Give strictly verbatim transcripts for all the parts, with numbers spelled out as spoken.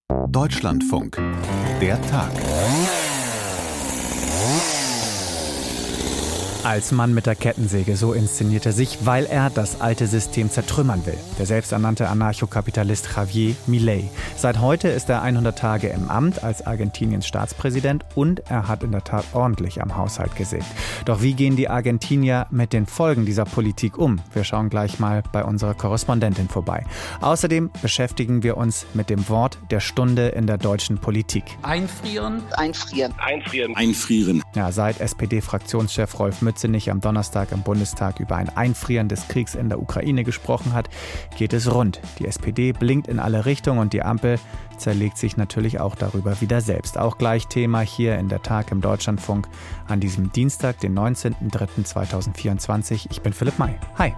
Deutschlandfunk. Der Tag. Als Mann mit der Kettensäge, so inszeniert er sich, weil er das alte System zertrümmern will. Der selbsternannte Anarchokapitalist Javier Milei. Seit heute ist er hundert Tage im Amt als Argentiniens Staatspräsident und er hat in der Tat ordentlich am Haushalt gesägt. Doch wie gehen die Argentinier mit den Folgen dieser Politik um? Wir schauen gleich mal bei unserer Korrespondentin vorbei. Außerdem beschäftigen wir uns mit dem Wort der Stunde in der deutschen Politik. Einfrieren. Einfrieren. Einfrieren. Einfrieren. Ja, seit S P D-Fraktionschef Rolf Mützenich am Donnerstag im Bundestag über ein Einfrieren des Kriegs in der Ukraine gesprochen hat, geht es rund. Die S P D blinkt in alle Richtungen und die Ampel zerlegt sich natürlich auch darüber wieder selbst. Auch gleich Thema hier in der Tag im Deutschlandfunk an diesem Dienstag, den neunzehnten dritten zweitausendvierundzwanzig. Ich bin Philipp May. Hi.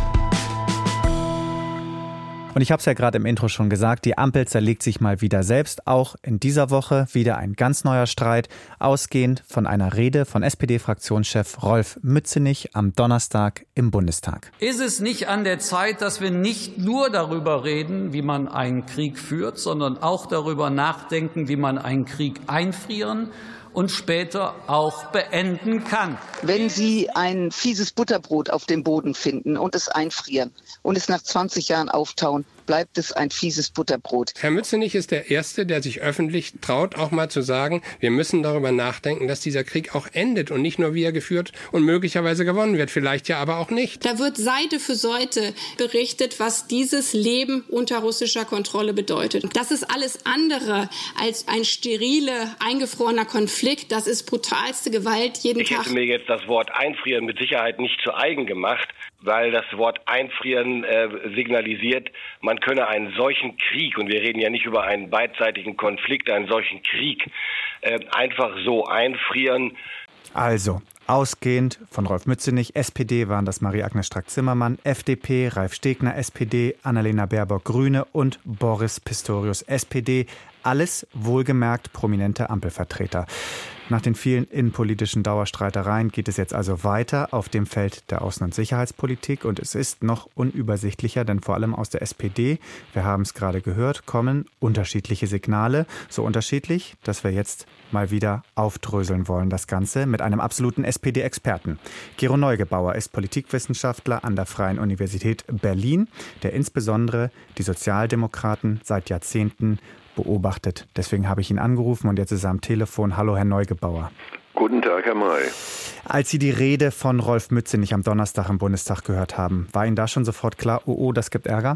Und ich habe es ja gerade im Intro schon gesagt, die Ampel zerlegt sich mal wieder selbst. Auch in dieser Woche wieder ein ganz neuer Streit, ausgehend von einer Rede von S P D-Fraktionschef Rolf Mützenich am Donnerstag im Bundestag. Ist es nicht an der Zeit, dass wir nicht nur darüber reden, wie man einen Krieg führt, sondern auch darüber nachdenken, wie man einen Krieg einfrieren und später auch beenden kann? Wenn Sie ein fieses Butterbrot auf dem Boden finden und es einfrieren und es nach zwanzig Jahren auftauen, bleibt es ein fieses Butterbrot. Herr Mützenich ist der Erste, der sich öffentlich traut, auch mal zu sagen, wir müssen darüber nachdenken, dass dieser Krieg auch endet und nicht nur wie er geführt und möglicherweise gewonnen wird, vielleicht ja aber auch nicht. Da wird Seite für Seite berichtet, was dieses Leben unter russischer Kontrolle bedeutet. Das ist alles andere als ein sterile, eingefrorener Konflikt. Das ist brutalste Gewalt jeden ich Tag. Ich hätte mir jetzt das Wort Einfrieren mit Sicherheit nicht zu eigen gemacht, weil das Wort Einfrieren äh, signalisiert, man könne einen solchen Krieg, und wir reden ja nicht über einen beidseitigen Konflikt, einen solchen Krieg, äh, einfach so einfrieren. Also, ausgehend von Rolf Mützenich, S P D waren das Marie-Agnes Strack-Zimmermann, F D P, Ralf Stegner, S P D, Annalena Baerbock, Grüne und Boris Pistorius, S P D. Alles wohlgemerkt prominente Ampelvertreter. Nach den vielen innenpolitischen Dauerstreitereien geht es jetzt also weiter auf dem Feld der Außen- und Sicherheitspolitik. Und es ist noch unübersichtlicher, denn vor allem aus der S P D, wir haben es gerade gehört, kommen unterschiedliche Signale. So unterschiedlich, dass wir jetzt mal wieder aufdröseln wollen, das Ganze mit einem absoluten S P D-Experten. Gero Neugebauer ist Politikwissenschaftler an der Freien Universität Berlin, der insbesondere die Sozialdemokraten seit Jahrzehnten beobachtet. Deswegen habe ich ihn angerufen und jetzt ist er am Telefon. Hallo, Herr Neugebauer. Guten Tag, Herr May. Als Sie die Rede von Rolf Mützenich am Donnerstag im Bundestag gehört haben, war Ihnen da schon sofort klar, oh, oh, das gibt Ärger?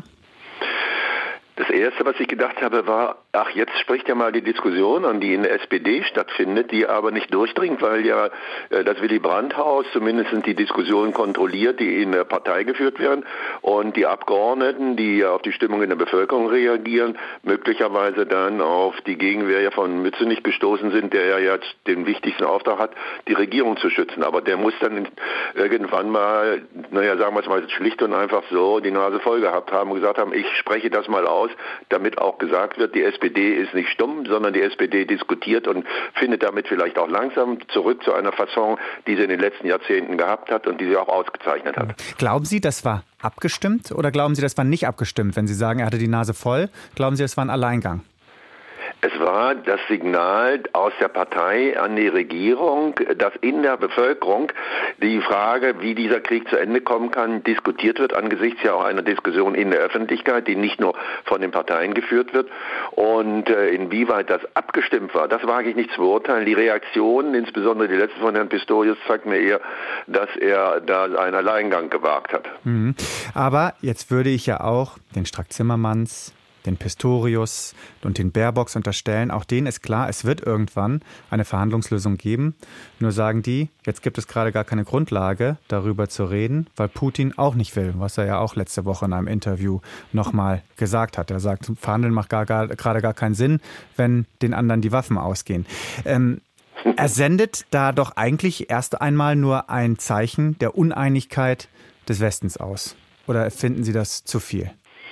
Das Erste, was ich gedacht habe, war, ach, jetzt spricht ja mal die Diskussion an, die in der S P D stattfindet, die aber nicht durchdringt, weil ja äh, das Willy-Brandt-Haus zumindest die Diskussionen kontrolliert, die in der Partei geführt werden, und die Abgeordneten, die auf die Stimmung in der Bevölkerung reagieren, möglicherweise dann auf die Gegenwehr von Mützenich gestoßen sind, der ja jetzt den wichtigsten Auftrag hat, die Regierung zu schützen. Aber der muss dann irgendwann mal, naja, sagen wir es mal schlicht und einfach so, die Nase voll gehabt haben und gesagt haben, ich spreche das mal aus, damit auch gesagt wird, die S P D ist nicht stumm, sondern die S P D diskutiert und findet damit vielleicht auch langsam zurück zu einer Fasson, die sie in den letzten Jahrzehnten gehabt hat und die sie auch ausgezeichnet hat. Glauben Sie, das war abgestimmt oder glauben Sie, das war nicht abgestimmt? Wenn Sie sagen, er hatte die Nase voll, glauben Sie, das war ein Alleingang? Es war das Signal aus der Partei an die Regierung, dass in der Bevölkerung die Frage, wie dieser Krieg zu Ende kommen kann, diskutiert wird, angesichts ja auch einer Diskussion in der Öffentlichkeit, die nicht nur von den Parteien geführt wird. Und äh, inwieweit das abgestimmt war, das wage ich nicht zu beurteilen. Die Reaktion, insbesondere die letzte von Herrn Pistorius, zeigt mir eher, dass er da einen Alleingang gewagt hat. Mhm. Aber jetzt würde ich ja auch den Strack-Zimmermanns, den Pistorius und den Baerbocks unterstellen, auch denen ist klar, es wird irgendwann eine Verhandlungslösung geben. Nur sagen die, jetzt gibt es gerade gar keine Grundlage, darüber zu reden, weil Putin auch nicht will, was er ja auch letzte Woche in einem Interview nochmal gesagt hat. Er sagt, Verhandeln macht gar, gar, gerade gar keinen Sinn, wenn den anderen die Waffen ausgehen. Ähm, er sendet da doch eigentlich erst einmal nur ein Zeichen der Uneinigkeit des Westens aus. Oder finden Sie das zu viel?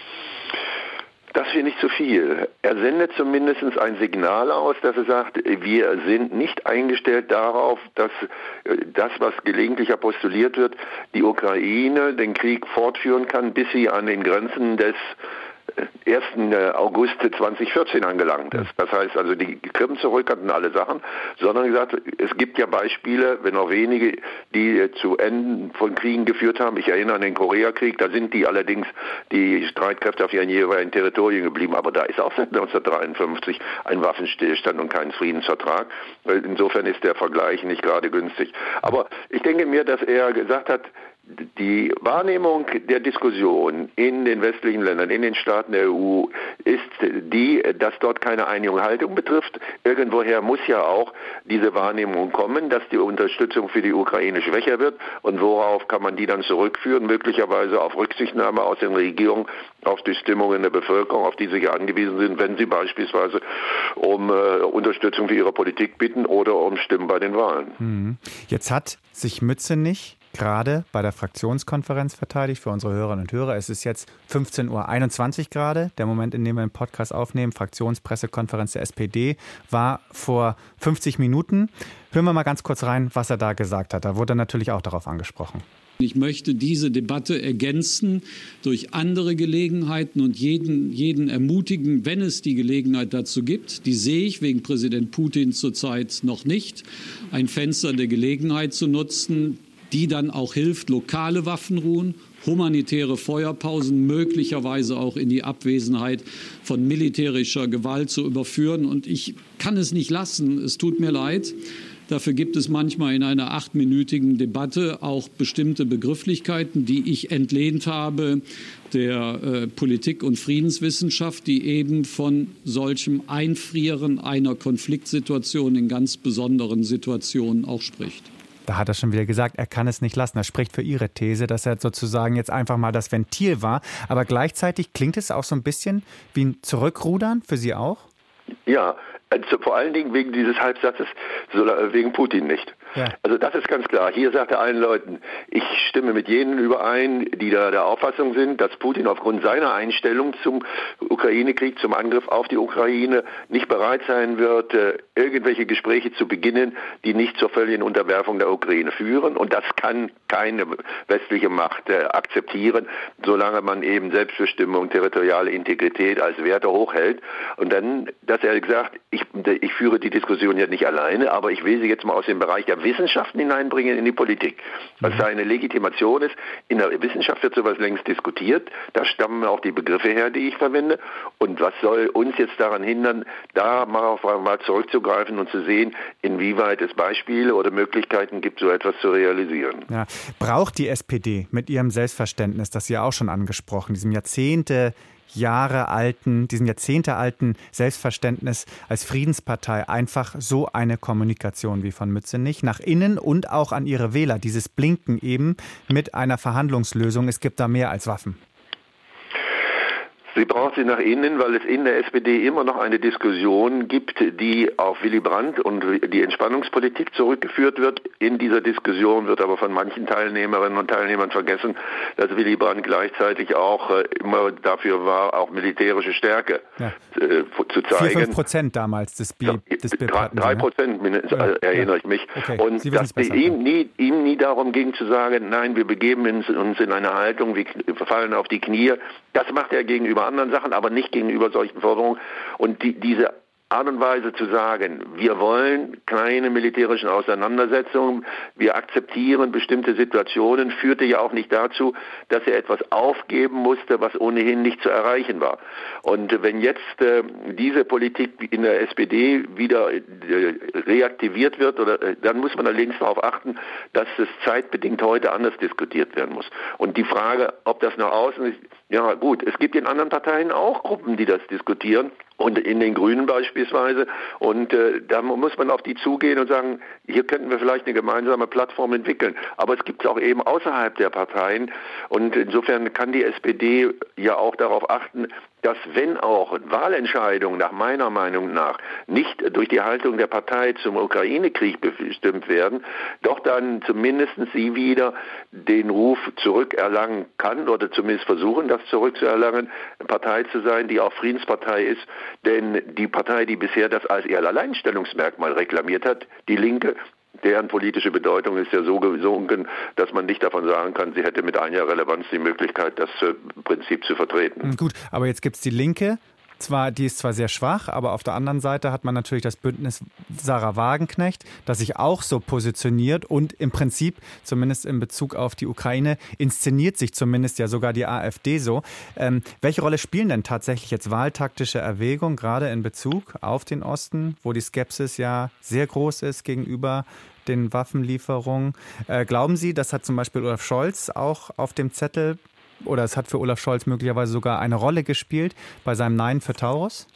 Das finde ich zu viel. Er sendet zumindest ein Signal aus, dass er sagt, wir sind nicht eingestellt darauf, dass das, was gelegentlich postuliert wird, die Ukraine den Krieg fortführen kann, bis sie an den Grenzen des ersten August zweitausendvierzehn angelangt ist. Das heißt also, die Krim zurück hatten alle Sachen, sondern gesagt, es gibt ja Beispiele, wenn auch wenige, die zu Enden von Kriegen geführt haben. Ich erinnere an den Koreakrieg, da sind die allerdings, die Streitkräfte auf ihren jeweiligen Territorien geblieben, aber da ist auch seit neunzehnhundertdreiundfünfzig ein Waffenstillstand und kein Friedensvertrag. Insofern ist der Vergleich nicht gerade günstig. Aber ich denke mir, dass er gesagt hat, die Wahrnehmung der Diskussion in den westlichen Ländern, in den Staaten der E U, ist die, dass dort keine Einigung Haltung betrifft. Irgendwoher muss ja auch diese Wahrnehmung kommen, dass die Unterstützung für die Ukraine schwächer wird. Und worauf kann man die dann zurückführen? Möglicherweise auf Rücksichtnahme aus den Regierungen, auf die Stimmung in der Bevölkerung, auf die sie ja angewiesen sind, wenn sie beispielsweise um äh, Unterstützung für ihre Politik bitten oder um Stimmen bei den Wahlen. Jetzt hat sich Mützenich gerade bei der Fraktionskonferenz verteidigt für unsere Hörerinnen und Hörer. Es ist jetzt fünfzehn Uhr einundzwanzig gerade, der Moment, in dem wir den Podcast aufnehmen. Fraktionspressekonferenz der S P D war vor fünfzig Minuten. Hören wir mal ganz kurz rein, was er da gesagt hat. Da wurde er natürlich auch darauf angesprochen. Ich möchte diese Debatte ergänzen durch andere Gelegenheiten und jeden, jeden ermutigen, wenn es die Gelegenheit dazu gibt. Die sehe ich wegen Präsident Putin zurzeit noch nicht. Ein Fenster der Gelegenheit zu nutzen, die dann auch hilft, lokale Waffenruhen, humanitäre Feuerpausen möglicherweise auch in die Abwesenheit von militärischer Gewalt zu überführen. Und ich kann es nicht lassen, es tut mir leid. Dafür gibt es manchmal in einer achtminütigen Debatte auch bestimmte Begrifflichkeiten, die ich entlehnt habe der äh, Politik- und Friedenswissenschaft, die eben von solchem Einfrieren einer Konfliktsituation in ganz besonderen Situationen auch spricht. Da hat er schon wieder gesagt, er kann es nicht lassen. Er spricht für Ihre These, dass er sozusagen jetzt einfach mal das Ventil war. Aber gleichzeitig klingt es auch so ein bisschen wie ein Zurückrudern für Sie auch? Ja, also vor allen Dingen wegen dieses Halbsatzes, wegen Putin nicht. Ja. Also das ist ganz klar. Hier sagt er allen Leuten, ich stimme mit jenen überein, die da der Auffassung sind, dass Putin aufgrund seiner Einstellung zum Ukraine-Krieg, zum Angriff auf die Ukraine nicht bereit sein wird, irgendwelche Gespräche zu beginnen, die nicht zur völligen Unterwerfung der Ukraine führen. Und das kann keine westliche Macht akzeptieren, solange man eben Selbstbestimmung, territoriale Integrität als Werte hochhält. Und dann, dass er gesagt, ich, ich führe die Diskussion ja nicht alleine, aber ich will sie jetzt mal aus dem Bereich der Wissenschaften hineinbringen in die Politik. Was da eine Legitimation ist, in der Wissenschaft wird sowas längst diskutiert, da stammen auch die Begriffe her, die ich verwende. Und was soll uns jetzt daran hindern, da mal, mal zurückzugreifen und zu sehen, inwieweit es Beispiele oder Möglichkeiten gibt, so etwas zu realisieren. Ja. Braucht die S P D mit ihrem Selbstverständnis, das Sie ja auch schon angesprochen, diesem Jahrzehnte Jahre alten, diesem jahrzehntealten Selbstverständnis als Friedenspartei einfach so eine Kommunikation wie von Mützenich nach innen und auch an ihre Wähler, dieses Blinken eben mit einer Verhandlungslösung, es gibt da mehr als Waffen? Sie braucht sie nach innen, weil es in der S P D immer noch eine Diskussion gibt, die auf Willy Brandt und die Entspannungspolitik zurückgeführt wird. In dieser Diskussion wird aber von manchen Teilnehmerinnen und Teilnehmern vergessen, dass Willy Brandt gleichzeitig auch äh, immer dafür war, auch militärische Stärke ja. äh, zu zeigen. vier, fünf Prozent damals des B. Des drei, drei Prozent ne? ja, erinnere ja. ich mich. Okay. Und Sie dass es ihm nie, ihm nie darum ging zu sagen, nein, wir begeben uns in eine Haltung, wir fallen auf die Knie. Das macht er gegenüber anderen Sachen, aber nicht gegenüber solchen Forderungen. Und die, diese Art und Weise zu sagen, wir wollen keine militärischen Auseinandersetzungen, wir akzeptieren bestimmte Situationen, führte ja auch nicht dazu, dass er etwas aufgeben musste, was ohnehin nicht zu erreichen war. Und wenn jetzt äh, diese Politik in der S P D wieder äh, reaktiviert wird, oder, äh, dann muss man allerdings darauf achten, dass es zeitbedingt heute anders diskutiert werden muss. Und die Frage, ob das nach außen ist, ja gut, es gibt in anderen Parteien auch Gruppen, die das diskutieren. Und in den Grünen beispielsweise. Und äh, da muss man auf die zugehen und sagen, hier könnten wir vielleicht eine gemeinsame Plattform entwickeln. Aber es gibt es auch eben außerhalb der Parteien. Und insofern kann die S P D ja auch darauf achten, dass wenn auch Wahlentscheidungen nach meiner Meinung nach nicht durch die Haltung der Partei zum Ukraine-Krieg bestimmt werden, doch dann zumindest sie wieder den Ruf zurückerlangen kann oder zumindest versuchen, das zurückzuerlangen, eine Partei zu sein, die auch Friedenspartei ist. Denn die Partei, die bisher das als ihr Alleinstellungsmerkmal reklamiert hat, die Linke, deren politische Bedeutung ist ja so gesunken, dass man nicht davon sagen kann, sie hätte mit einer Relevanz die Möglichkeit, das Prinzip zu vertreten. Gut, aber jetzt gibt es die Linke. Zwar, die ist zwar sehr schwach, aber auf der anderen Seite hat man natürlich das Bündnis Sarah Wagenknecht, das sich auch so positioniert und im Prinzip, zumindest in Bezug auf die Ukraine, inszeniert sich zumindest ja sogar die AfD so. Ähm, welche Rolle spielen denn tatsächlich jetzt wahltaktische Erwägungen, gerade in Bezug auf den Osten, wo die Skepsis ja sehr groß ist gegenüber den Waffenlieferungen? Äh, glauben Sie, das hat zum Beispiel Olaf Scholz auch auf dem Zettel, oder es hat für Olaf Scholz möglicherweise sogar eine Rolle gespielt bei seinem Nein für Taurus?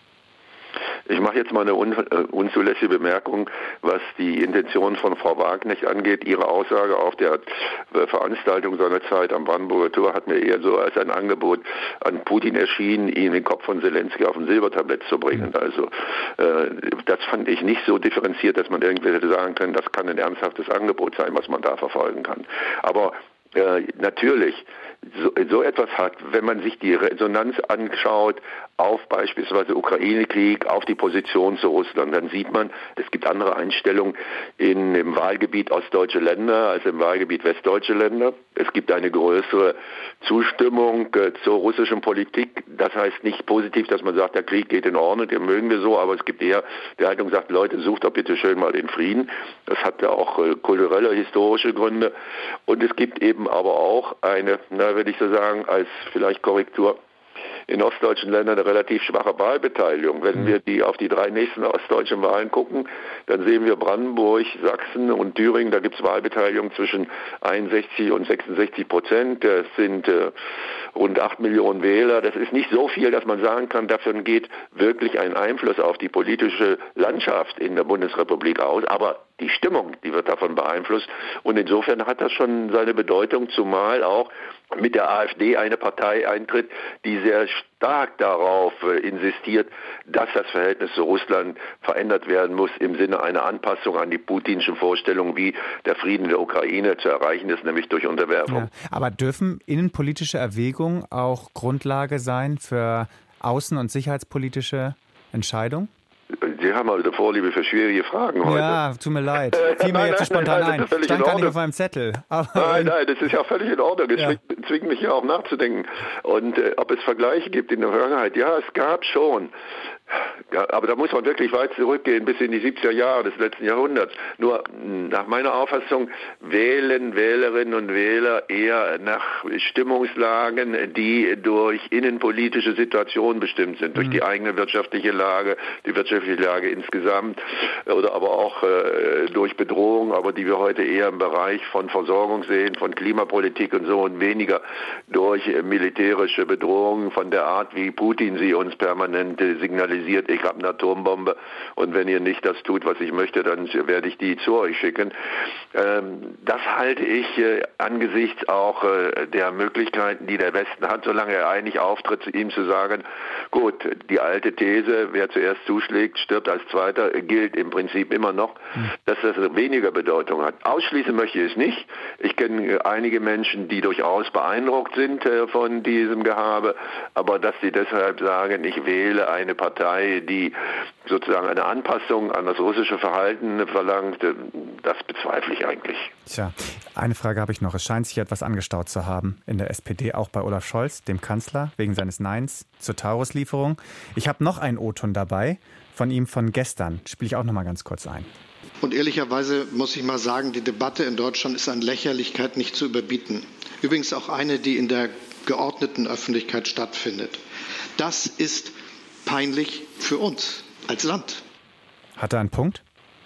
Ich mache jetzt mal eine un unzulässige Bemerkung, was die Intention von Frau Wagenknecht angeht. Ihre Aussage auf der Veranstaltung seinerzeit am Brandenburger Tor hat mir eher so als ein Angebot an Putin erschienen, ihn den Kopf von Zelensky auf ein Silbertablett zu bringen. Also äh, das fand ich nicht so differenziert, dass man irgendwie hätte sagen können, das kann ein ernsthaftes Angebot sein, was man da verfolgen kann. Aber äh, natürlich, So, so etwas hat, wenn man sich die Resonanz anschaut auf beispielsweise Ukraine-Krieg, auf die Position zu Russland, dann sieht man, es gibt andere Einstellungen in, im Wahlgebiet ostdeutsche Länder als im Wahlgebiet westdeutsche Länder. Es gibt eine größere Zustimmung äh, zur russischen Politik. Das heißt nicht positiv, dass man sagt, der Krieg geht in Ordnung, den mögen wir so, aber es gibt eher die Haltung, sagt, Leute, sucht doch bitte schön mal den Frieden. Das hat ja auch äh, kulturelle, historische Gründe. Und es gibt eben aber auch eine, na, würde ich so sagen, als vielleicht Korrektur, in ostdeutschen Ländern eine relativ schwache Wahlbeteiligung. Wenn wir die auf die drei nächsten ostdeutschen Wahlen gucken, dann sehen wir Brandenburg, Sachsen und Thüringen, da gibt es Wahlbeteiligung zwischen einundsechzig und sechsundsechzig Prozent. Das sind äh, rund acht Millionen Wähler. Das ist nicht so viel, dass man sagen kann, davon geht wirklich ein Einfluss auf die politische Landschaft in der Bundesrepublik aus. Aber die Stimmung, die wird davon beeinflusst. Und insofern hat das schon seine Bedeutung, zumal auch mit der AfD eine Partei eintritt, die sehr stark darauf äh, insistiert, dass das Verhältnis zu Russland verändert werden muss im Sinne einer Anpassung an die putinschen Vorstellungen, wie der Frieden in der Ukraine zu erreichen ist, nämlich durch Unterwerfung. Ja, aber dürfen innenpolitische Erwägungen auch Grundlage sein für außen- und sicherheitspolitische Entscheidungen? Sie haben also Vorliebe für schwierige Fragen heute. Ja, tut mir leid. Fiel mir jetzt so spontan ein. Stand gar nicht auf meinem Zettel. Aber nein, nein, das ist ja völlig in Ordnung. Es ja. zwingt mich ja auch nachzudenken. Und äh, ob es Vergleiche gibt in der Vergangenheit. Ja, es gab schon. Ja, aber da muss man wirklich weit zurückgehen, bis in die siebziger Jahre des letzten Jahrhunderts. Nur nach meiner Auffassung wählen Wählerinnen und Wähler eher nach Stimmungslagen, die durch innenpolitische Situationen bestimmt sind, durch die eigene wirtschaftliche Lage, die wirtschaftliche Lage insgesamt oder aber auch äh, durch Bedrohung, aber die wir heute eher im Bereich von Versorgung sehen, von Klimapolitik und so und weniger durch äh, militärische Bedrohungen von der Art, wie Putin sie uns permanent äh, signalisiert. Ich habe eine Atombombe und wenn ihr nicht das tut, was ich möchte, dann werde ich die zu euch schicken. Ähm, das halte ich äh, angesichts auch äh, der Möglichkeiten, die der Westen hat, solange er einig auftritt, ihm zu sagen, gut, die alte These, wer zuerst zuschlägt, stirbt als Zweiter, gilt im Prinzip immer noch, dass das weniger Bedeutung hat. Ausschließen möchte ich es nicht. Ich kenne einige Menschen, die durchaus beeindruckt sind äh, von diesem Gehabe, aber dass sie deshalb sagen, ich wähle eine Partei, die sozusagen eine Anpassung an das russische Verhalten verlangt, das bezweifle ich eigentlich. Tja, eine Frage habe ich noch. Es scheint sich etwas angestaut zu haben in der S P D, auch bei Olaf Scholz, dem Kanzler, wegen seines Neins zur Taurus-Lieferung. Ich habe noch einen O-Ton dabei, von ihm von gestern. Spiele ich auch noch mal ganz kurz ein. Und ehrlicherweise muss ich mal sagen, die Debatte in Deutschland ist an Lächerlichkeit nicht zu überbieten. Übrigens auch eine, die in der geordneten Öffentlichkeit stattfindet. Das ist peinlich für uns als Land. Hat er einen Punkt?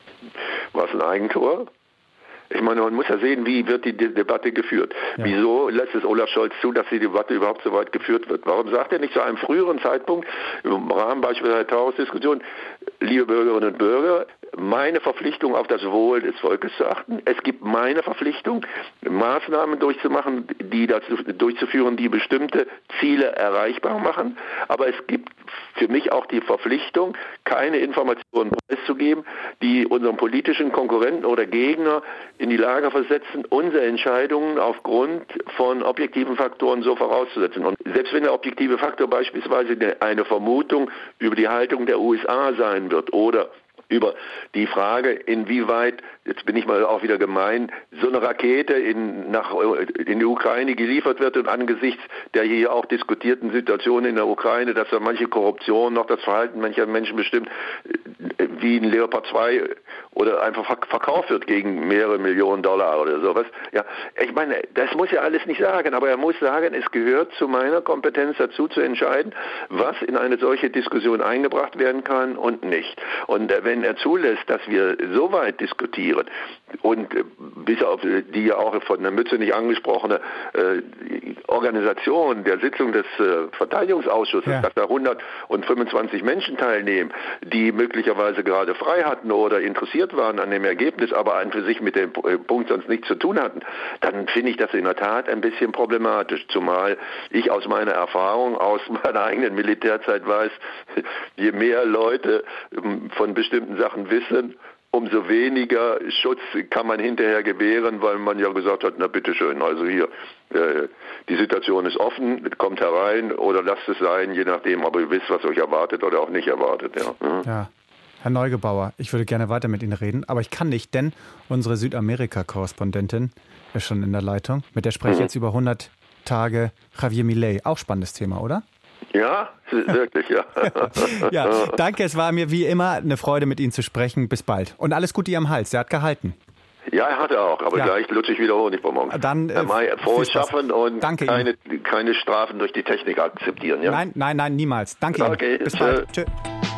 War es ein Eigentor? Ich meine, man muss ja sehen, wie wird die De- Debatte geführt. Ja. Wieso lässt es Olaf Scholz zu, dass die Debatte überhaupt so weit geführt wird? Warum sagt er nicht zu einem früheren Zeitpunkt, im Rahmen beispielsweise der Taurus-Diskussion, liebe Bürgerinnen und Bürger, meine Verpflichtung auf das Wohl des Volkes zu achten. Es gibt meine Verpflichtung, Maßnahmen durchzumachen, die dazu durchzuführen, die bestimmte Ziele erreichbar machen. Aber es gibt für mich auch die Verpflichtung, keine Informationen preiszugeben, die unseren politischen Konkurrenten oder Gegner in die Lage versetzen, unsere Entscheidungen aufgrund von objektiven Faktoren so vorauszusetzen. Und selbst wenn der objektive Faktor beispielsweise eine Vermutung über die Haltung der U S A sein wird oder über die Frage, inwieweit, jetzt bin ich mal auch wieder gemein, so eine Rakete in, nach, in die Ukraine geliefert wird und angesichts der hier auch diskutierten Situation in der Ukraine, dass da manche Korruption noch das Verhalten mancher Menschen bestimmt, wie ein Leopard zwei oder einfach verkauft wird gegen mehrere Millionen Dollar oder sowas. Ja, ich meine, das muss er alles nicht sagen, aber er muss sagen, es gehört zu meiner Kompetenz dazu zu entscheiden, was in eine solche Diskussion eingebracht werden kann und nicht. Und wenn er zulässt, dass wir so weit diskutieren und bis auf die ja auch von der Mütze nicht angesprochene äh, Organisation der Sitzung des äh, Verteidigungsausschusses, ja. dass da hundertfünfundzwanzig Menschen teilnehmen, die möglicherweise gerade frei hatten oder interessiert waren an dem Ergebnis, aber an für sich mit dem Punkt sonst nichts zu tun hatten, dann finde ich das in der Tat ein bisschen problematisch, zumal ich aus meiner Erfahrung, aus meiner eigenen Militärzeit weiß, je mehr Leute von bestimmten Sachen wissen, umso weniger Schutz kann man hinterher gewähren, weil man ja gesagt hat, na bitteschön, also hier, äh, die Situation ist offen, kommt herein oder lasst es sein, je nachdem, aber ihr wisst, was euch erwartet oder auch nicht erwartet. Ja, mhm. ja. Herr Neugebauer, ich würde gerne weiter mit Ihnen reden, aber ich kann nicht, denn unsere Südamerika-Korrespondentin ist schon in der Leitung. Mit der spreche ich mhm. jetzt über hundert Tage Javier Milei. Auch spannendes Thema, oder? Ja, wirklich, ja. ja. Danke, es war mir wie immer eine Freude, mit Ihnen zu sprechen. Bis bald. Und alles Gute Ihrem Hals, der hat gehalten. Ja, er hatte auch, aber ja. gleich lutsche ich wieder Honigbombons. Dann äh, Herr May, frohes Schaffen und Danke keine, keine Strafen durch die Technik akzeptieren. Ja? Nein, nein, nein, niemals. Danke okay, Ihnen. Bis tschö. bald. Tschö.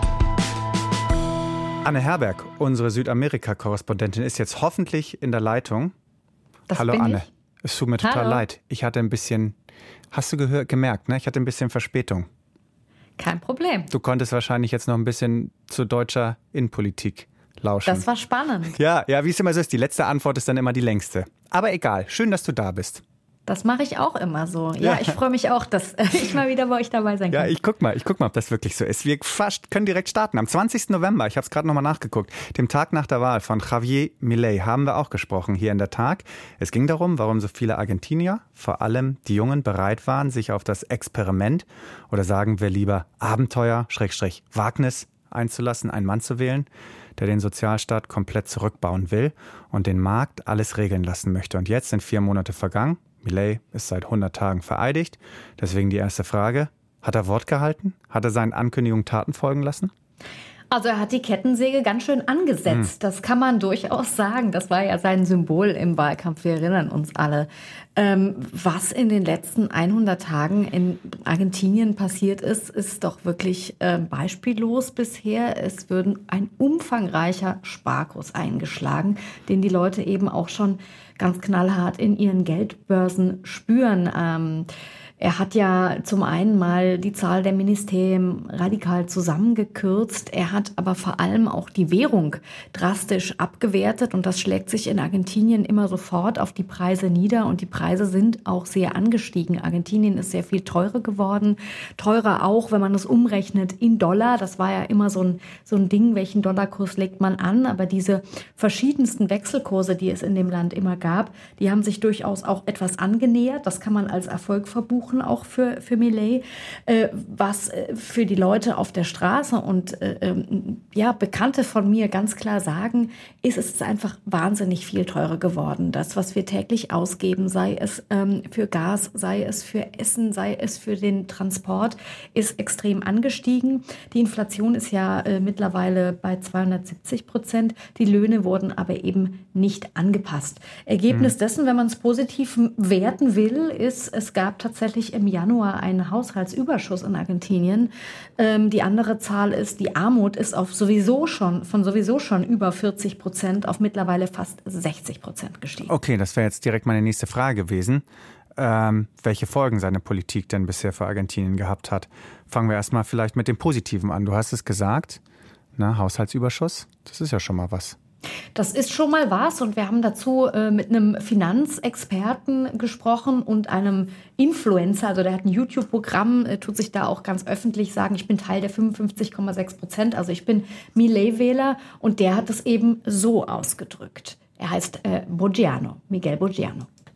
Anne Herberg, unsere Südamerika-Korrespondentin, ist jetzt hoffentlich in der Leitung. Das Hallo bin Anne, ich. es tut mir total Hallo. leid. Ich hatte ein bisschen, hast du gehört, gemerkt, ne? Ich hatte ein bisschen Verspätung. Kein Problem. Du konntest wahrscheinlich jetzt noch ein bisschen zu deutscher Innenpolitik lauschen. Das war spannend. Ja, ja, wie es immer so ist, die letzte Antwort ist dann immer die längste. Aber egal, schön, dass du da bist. Das mache ich auch immer so. Ja, Ja. ich freue mich auch, dass ich mal wieder bei euch dabei sein kann. Ja, ich guck mal, ich guck mal, ob das wirklich so ist. Wir fast können direkt starten. Am zwanzigsten November, ich habe es gerade nochmal nachgeguckt, dem Tag nach der Wahl von Javier Milei, haben wir auch gesprochen hier in der Tag. Es ging darum, warum so viele Argentinier, vor allem die Jungen, bereit waren, sich auf das Experiment oder sagen wir lieber Abenteuer, Schrägstrich Wagnis einzulassen, einen Mann zu wählen, der den Sozialstaat komplett zurückbauen will und den Markt alles regeln lassen möchte. Und jetzt sind vier Monate vergangen. Milei ist seit hundert Tagen vereidigt. Deswegen die erste Frage. Hat er Wort gehalten? Hat er seinen Ankündigungen Taten folgen lassen? Also er hat die Kettensäge ganz schön angesetzt. Das kann man durchaus sagen. Das war ja sein Symbol im Wahlkampf. Wir erinnern uns alle. Ähm, was in den letzten hundert Tagen in Argentinien passiert ist, ist doch wirklich äh, beispiellos bisher. Es wird ein umfangreicher Sparkurs eingeschlagen, den die Leute eben auch schon ganz knallhart in ihren Geldbörsen spüren. Ähm, Er hat ja zum einen mal die Zahl der Ministerien radikal zusammengekürzt. Er hat aber vor allem auch die Währung drastisch abgewertet. Und das schlägt sich in Argentinien immer sofort auf die Preise nieder. Und die Preise sind auch sehr angestiegen. Argentinien ist sehr viel teurer geworden. Teurer auch, wenn man das umrechnet in Dollar. Das war ja immer so ein, so ein Ding, welchen Dollarkurs legt man an. Aber diese verschiedensten Wechselkurse, die es in dem Land immer gab, die haben sich durchaus auch etwas angenähert. Das kann man als Erfolg verbuchen. Auch für, für Milei, äh, was äh, für die Leute auf der Straße und äh, ähm, ja, Bekannte von mir ganz klar sagen, ist es einfach wahnsinnig viel teurer geworden. Das, was wir täglich ausgeben, sei es ähm, für Gas, sei es für Essen, sei es für den Transport, ist extrem angestiegen. Die Inflation ist ja äh, mittlerweile bei zweihundertsiebzig Prozent. Die Löhne wurden aber eben nicht angepasst. Ergebnis mhm. dessen, wenn man es positiv werten will, ist, es gab tatsächlich im Januar einen Haushaltsüberschuss in Argentinien. Ähm, die andere Zahl ist, die Armut ist auf sowieso schon, von sowieso schon über vierzig Prozent auf mittlerweile fast sechzig Prozent gestiegen. Okay, das wäre jetzt direkt meine nächste Frage gewesen. Ähm, welche Folgen seine Politik denn bisher für Argentinien gehabt hat. Fangen wir erstmal vielleicht mit dem Positiven an. Du hast es gesagt, na, Haushaltsüberschuss, das ist ja schon mal was. Das ist schon mal was und wir haben dazu äh, mit einem Finanzexperten gesprochen und einem Influencer, also der hat ein YouTube-Programm, äh, tut sich da auch ganz öffentlich sagen, ich bin Teil der fünfundfünfzig Komma sechs Prozent, also ich bin Milei-Wähler und der hat es eben so ausgedrückt. Er heißt äh, Boggiano, Miguel Boggiano.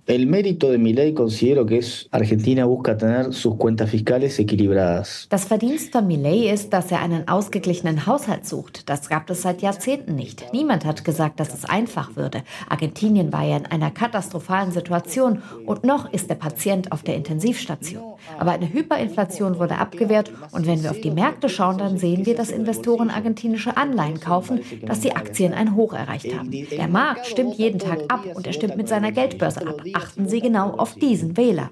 El mérito de Milei considero que es Argentina busca tener sus cuentas fiscales equilibradas. Das Verdienst von Milei ist, dass er einen ausgeglichenen Haushalt sucht. Das gab es seit Jahrzehnten nicht. Niemand hat gesagt, dass es einfach würde. Argentinien war ja in einer katastrophalen Situation und noch ist der Patient auf der Intensivstation. Aber eine Hyperinflation wurde abgewehrt und wenn wir auf die Märkte schauen, dann sehen wir, dass Investoren argentinische Anleihen kaufen, dass die Aktien ein Hoch erreicht haben. Der Markt stimmt jeden Tag ab und er stimmt mit seiner Geldbörse ab. Achten Sie genau auf diesen Wähler.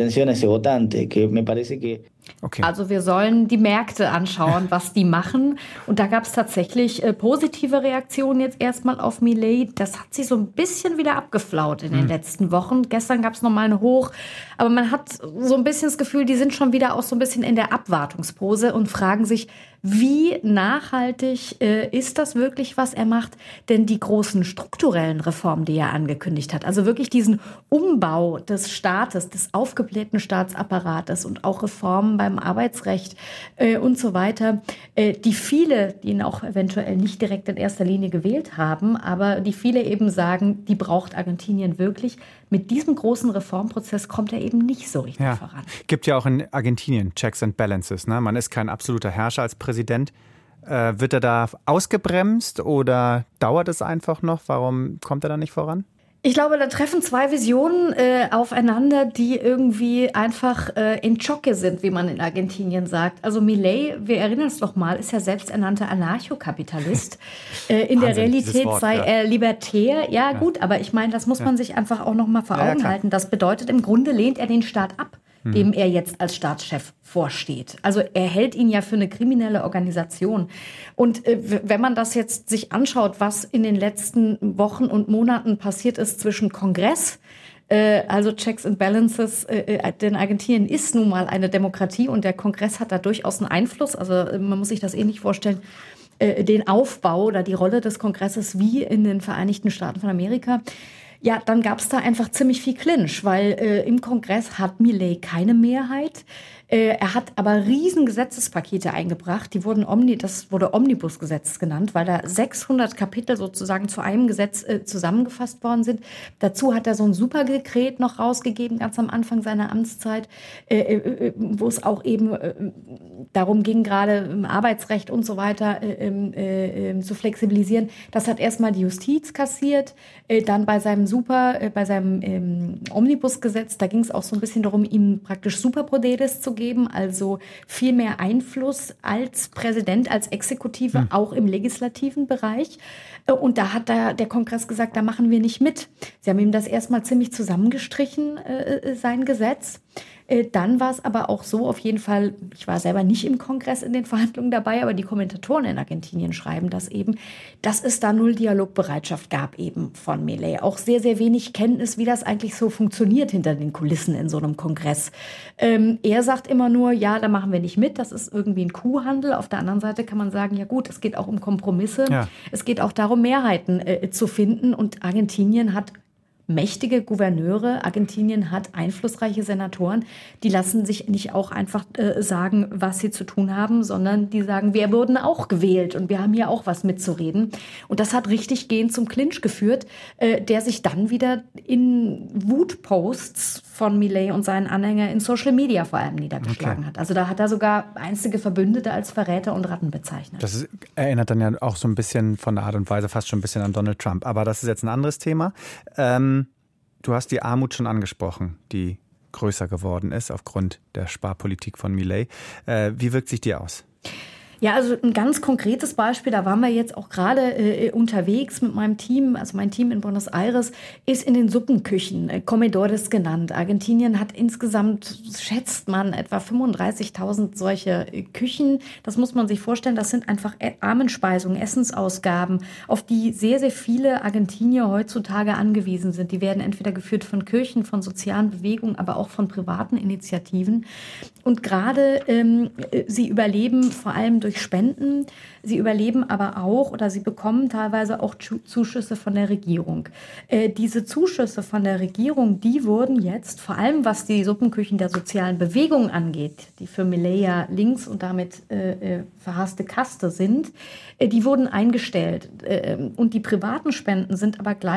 Okay. Also wir sollen die Märkte anschauen, was die machen. Und da gab es tatsächlich äh, positive Reaktionen jetzt erstmal auf Milei. Das hat sich so ein bisschen wieder abgeflaut in den mhm. letzten Wochen. Gestern gab es nochmal eine Hoch. Aber man hat so ein bisschen das Gefühl, die sind schon wieder auch so ein bisschen in der Abwartungspose und fragen sich, wie nachhaltig äh, ist das wirklich, was er macht? Denn die großen strukturellen Reformen, die er angekündigt hat, also wirklich diesen Umbau des Staates, des aufgeblähten Staatsapparates und auch Reformen beim Arbeitsrecht äh, und so weiter, äh, die viele, die ihn auch eventuell nicht direkt in erster Linie gewählt haben, aber die viele eben sagen, die braucht Argentinien wirklich. Mit diesem großen Reformprozess kommt er eben nicht so richtig ja. voran. Gibt ja auch in Argentinien Checks and Balances. Ne? Man ist kein absoluter Herrscher als Präsident. Äh, wird er da ausgebremst oder dauert es einfach noch? Warum kommt er da nicht voran? Ich glaube, da treffen zwei Visionen äh, aufeinander, die irgendwie einfach äh, in Choque sind, wie man in Argentinien sagt. Also Milei, wir erinnern uns doch mal, ist ja selbsternannter Anarchokapitalist. äh, in Wahnsinn, der Realität Wort, sei ja. er libertär. Ja, ja gut, aber ich meine, das muss ja. man sich einfach auch noch mal vor Augen ja, halten. Das bedeutet, im Grunde lehnt er den Staat ab, hm. dem er jetzt als Staatschef vorsteht. Also er hält ihn ja für eine kriminelle Organisation. Und äh, wenn man das jetzt sich anschaut, was in den letzten Wochen und Monaten passiert ist zwischen Kongress, äh, also Checks and Balances, äh, denn Argentinien ist nun mal eine Demokratie und der Kongress hat da durchaus einen Einfluss. Also äh, man muss sich das ähnlich vorstellen, äh, den Aufbau oder die Rolle des Kongresses wie in den Vereinigten Staaten von Amerika. Ja, dann gab es da einfach ziemlich viel Clinch, weil äh, im Kongress hat Milei keine Mehrheit. Äh, er hat aber riesen Gesetzespakete eingebracht. Die wurden Omni, das wurde Omnibusgesetz genannt, weil da sechshundert Kapitel sozusagen zu einem Gesetz äh, zusammengefasst worden sind. Dazu hat er so ein Superdekret noch rausgegeben, ganz am Anfang seiner Amtszeit, äh, äh, wo es auch eben äh, darum ging, gerade im Arbeitsrecht und so weiter äh, äh, zu flexibilisieren. Das hat erstmal die Justiz kassiert, äh, dann bei seinem Super, äh, bei seinem ähm, Omnibusgesetz, da ging es auch so ein bisschen darum, ihm praktisch Superpoderes zu geben, also viel mehr Einfluss als Präsident, als Exekutive, hm. auch im legislativen Bereich. Und da hat der, der Kongress gesagt, da machen wir nicht mit. Sie haben ihm das erstmal ziemlich zusammengestrichen, äh, sein Gesetz. Dann war es aber auch so, auf jeden Fall, ich war selber nicht im Kongress in den Verhandlungen dabei, aber die Kommentatoren in Argentinien schreiben das eben, dass es da null Dialogbereitschaft gab eben von Milei. Auch sehr, sehr wenig Kenntnis, wie das eigentlich so funktioniert hinter den Kulissen in so einem Kongress. Ähm, er sagt immer nur, ja, da machen wir nicht mit, das ist irgendwie ein Kuhhandel. Auf der anderen Seite kann man sagen, ja gut, es geht auch um Kompromisse. Ja. Es geht auch darum, Mehrheiten äh, zu finden und Argentinien hat mächtige Gouverneure. Argentinien hat einflussreiche Senatoren. Die lassen sich nicht auch einfach äh, sagen, was sie zu tun haben, sondern die sagen, wir wurden auch gewählt und wir haben hier auch was mitzureden. Und das hat richtig gehend zum Clinch geführt, äh, der sich dann wieder in Wutposts von Milei und seinen Anhängern in Social Media vor allem niedergeschlagen okay. hat. Also da hat er sogar einstige Verbündete als Verräter und Ratten bezeichnet. Das ist, erinnert dann ja auch so ein bisschen von der Art und Weise fast schon ein bisschen an Donald Trump. Aber das ist jetzt ein anderes Thema. Ähm Du hast die Armut schon angesprochen, die größer geworden ist aufgrund der Sparpolitik von Milei. Äh, wie wirkt sich die aus? Ja, also ein ganz konkretes Beispiel, da waren wir jetzt auch gerade äh, unterwegs mit meinem Team, also mein Team in Buenos Aires, ist in den Suppenküchen, äh, Comedores genannt. Argentinien hat insgesamt, schätzt man, etwa fünfunddreißigtausend solche äh, Küchen. Das muss man sich vorstellen, das sind einfach äh, Armenspeisungen, Essensausgaben, auf die sehr, sehr viele Argentinier heutzutage angewiesen sind. Die werden entweder geführt von Kirchen, von sozialen Bewegungen, aber auch von privaten Initiativen. Und gerade ähm, sie überleben vor allem durch durch Spenden. Sie überleben aber auch oder sie bekommen teilweise auch Zuschüsse von der Regierung. Äh, diese Zuschüsse von der Regierung, die wurden jetzt, vor allem was die Suppenküchen der sozialen Bewegung angeht, die für Milei ja links und damit äh, äh, verhasste Kaste sind, äh, die wurden eingestellt. Äh, und die privaten Spenden sind aber gleich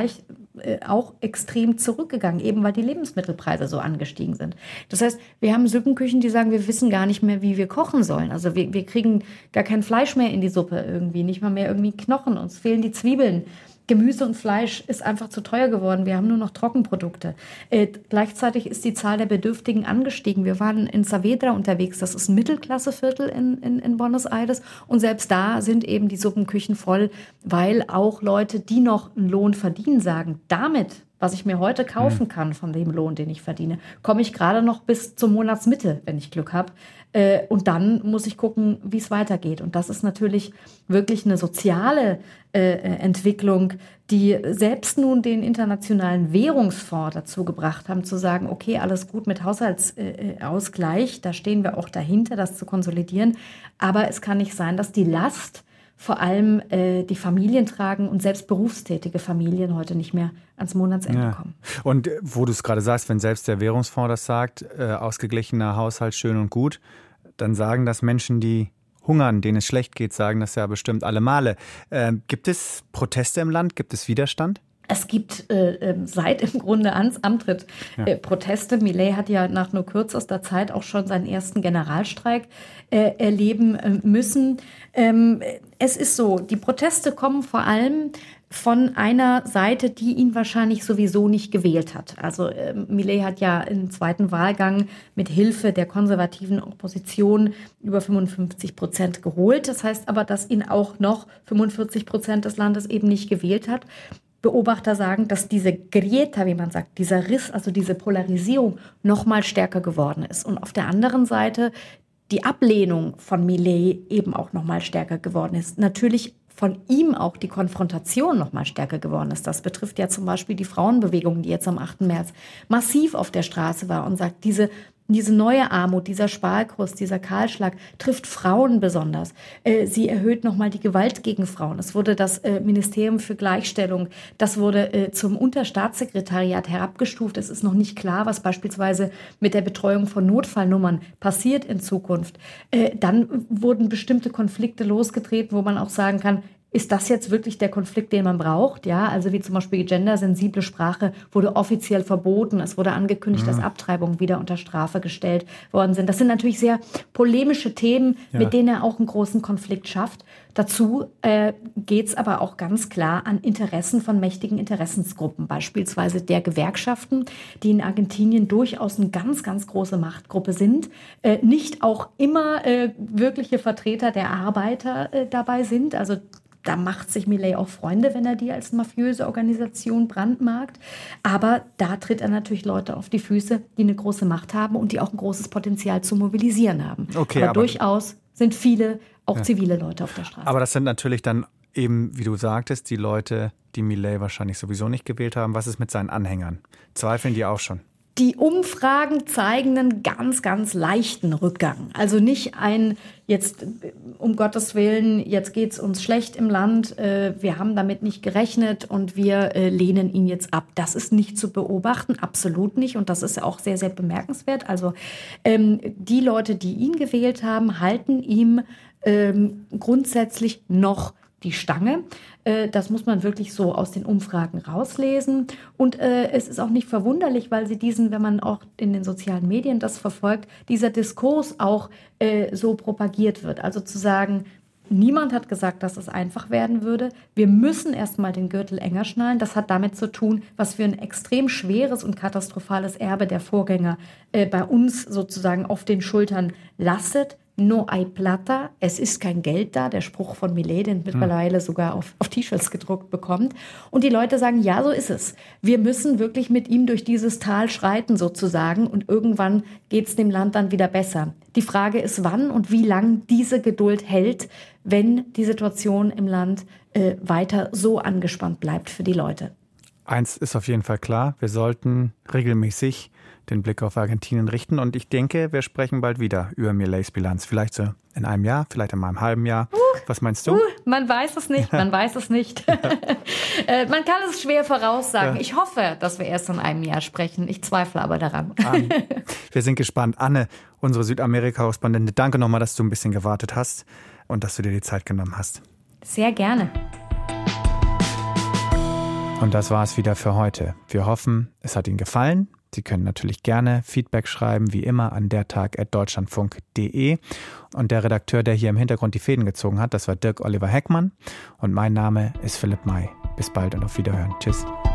äh, auch extrem zurückgegangen, eben weil die Lebensmittelpreise so angestiegen sind. Das heißt, wir haben Suppenküchen, die sagen, wir wissen gar nicht mehr, wie wir kochen sollen. Also wir, wir kriegen gar kein Fleisch mehr in die Suppe irgendwie, nicht mal mehr irgendwie Knochen, uns fehlen die Zwiebeln. Gemüse und Fleisch ist einfach zu teuer geworden. Wir haben nur noch Trockenprodukte. Äh, gleichzeitig ist die Zahl der Bedürftigen angestiegen. Wir waren in Saavedra unterwegs. Das ist ein Mittelklasseviertel in, in, in Buenos Aires. Und selbst da sind eben die Suppenküchen voll, weil auch Leute, die noch einen Lohn verdienen, sagen, damit, was ich mir heute kaufen kann von dem Lohn, den ich verdiene, komme ich gerade noch bis zur Monatsmitte, wenn ich Glück habe. Äh, und dann muss ich gucken, wie es weitergeht. Und das ist natürlich wirklich eine soziale äh, Entwicklung, die selbst nun den Internationalen Währungsfonds dazu gebracht haben, zu sagen, okay, alles gut mit Haushaltsausgleich, äh, da stehen wir auch dahinter, das zu konsolidieren. Aber es kann nicht sein, dass die Last vor allem äh, die Familien tragen und selbst berufstätige Familien heute nicht mehr ans Monatsende ja. kommen. Und wo du es gerade sagst, wenn selbst der Währungsfonds das sagt, äh, ausgeglichener Haushalt schön und gut, dann sagen das Menschen, die hungern, denen es schlecht geht, sagen das ja bestimmt alle Male. Äh, gibt es Proteste im Land? Gibt es Widerstand? Es gibt äh, seit im Grunde ans Antritt ja. äh, Proteste. Milei hat ja nach nur kürzester Zeit auch schon seinen ersten Generalstreik äh, erleben äh, müssen. Ähm, es ist so, die Proteste kommen vor allem von einer Seite, die ihn wahrscheinlich sowieso nicht gewählt hat. Also äh, Milei hat ja im zweiten Wahlgang mit Hilfe der konservativen Opposition über fünfundfünfzig Prozent geholt. Das heißt aber, dass ihn auch noch fünfundvierzig Prozent des Landes eben nicht gewählt hat. Beobachter sagen, dass diese Grieta, wie man sagt, dieser Riss, also diese Polarisierung noch mal stärker geworden ist. Und auf der anderen Seite die Ablehnung von Milei eben auch noch mal stärker geworden ist. Natürlich von ihm auch die Konfrontation noch mal stärker geworden ist. Das betrifft ja zum Beispiel die Frauenbewegung, die jetzt am achten März massiv auf der Straße war und sagt, diese Diese neue Armut, dieser Sparkurs, dieser Kahlschlag trifft Frauen besonders. Äh, sie erhöht nochmal die Gewalt gegen Frauen. Es wurde das äh, Ministerium für Gleichstellung, das wurde äh, zum Unterstaatssekretariat herabgestuft. Es ist noch nicht klar, was beispielsweise mit der Betreuung von Notfallnummern passiert in Zukunft. Äh, dann wurden bestimmte Konflikte losgetreten, wo man auch sagen kann, ist das jetzt wirklich der Konflikt, den man braucht? Ja, also wie zum Beispiel gendersensible Sprache wurde offiziell verboten. Es wurde angekündigt, ja. dass Abtreibungen wieder unter Strafe gestellt worden sind. Das sind natürlich sehr polemische Themen, ja. mit denen er auch einen großen Konflikt schafft. Dazu äh, geht es aber auch ganz klar an Interessen von mächtigen Interessensgruppen, beispielsweise der Gewerkschaften, die in Argentinien durchaus eine ganz, ganz große Machtgruppe sind. Äh, nicht auch immer äh, wirkliche Vertreter der Arbeiter äh, dabei sind, also da macht sich Milei auch Freunde, wenn er die als mafiöse Organisation brandmarkt. Aber da tritt er natürlich Leute auf die Füße, die eine große Macht haben und die auch ein großes Potenzial zu mobilisieren haben. Okay, aber, aber durchaus sind viele, auch ja. zivile Leute auf der Straße. Aber das sind natürlich dann eben, wie du sagtest, die Leute, die Milei wahrscheinlich sowieso nicht gewählt haben. Was ist mit seinen Anhängern? Zweifeln die auch schon? Die Umfragen zeigen einen ganz, ganz leichten Rückgang. Also nicht ein, jetzt um Gottes Willen, jetzt geht's uns schlecht im Land, äh, wir haben damit nicht gerechnet und wir äh, lehnen ihn jetzt ab. Das ist nicht zu beobachten, absolut nicht. Und das ist auch sehr, sehr bemerkenswert. Also ähm, die Leute, die ihn gewählt haben, halten ihm ähm, grundsätzlich noch die Stange. Das muss man wirklich so aus den Umfragen rauslesen. Und äh, es ist auch nicht verwunderlich, weil sie diesen, wenn man auch in den sozialen Medien das verfolgt, dieser Diskurs auch äh, so propagiert wird. Also zu sagen, niemand hat gesagt, dass es einfach werden würde. Wir müssen erstmal den Gürtel enger schnallen. Das hat damit zu tun, was für ein extrem schweres und katastrophales Erbe der Vorgänger äh, bei uns sozusagen auf den Schultern lastet. No hay plata, es ist kein Geld da, der Spruch von Milei, den mittlerweile sogar auf, auf T-Shirts gedruckt bekommt. Und die Leute sagen, ja, so ist es. Wir müssen wirklich mit ihm durch dieses Tal schreiten sozusagen und irgendwann geht es dem Land dann wieder besser. Die Frage ist, wann und wie lang diese Geduld hält, wenn die Situation im Land äh, weiter so angespannt bleibt für die Leute. Eins ist auf jeden Fall klar, wir sollten regelmäßig den Blick auf Argentinien richten. Und ich denke, wir sprechen bald wieder über Mileis Bilanz. Vielleicht so in einem Jahr, vielleicht in einem halben Jahr. Uh, Was meinst du? Uh, man weiß es nicht, man weiß es nicht. äh, man kann es schwer voraussagen. Ja. Ich hoffe, dass wir erst in einem Jahr sprechen. Ich zweifle aber daran. Um, wir sind gespannt. Anne, unsere Südamerika-Korrespondentin, danke nochmal, dass du ein bisschen gewartet hast und dass du dir die Zeit genommen hast. Sehr gerne. Und das war es wieder für heute. Wir hoffen, es hat Ihnen gefallen. Sie können natürlich gerne Feedback schreiben, wie immer, an dertag at deutschlandfunk punkt de. Und der Redakteur, der hier im Hintergrund die Fäden gezogen hat, das war Dirk Oliver Heckmann. Und mein Name ist Philipp May. Bis bald und auf Wiederhören. Tschüss.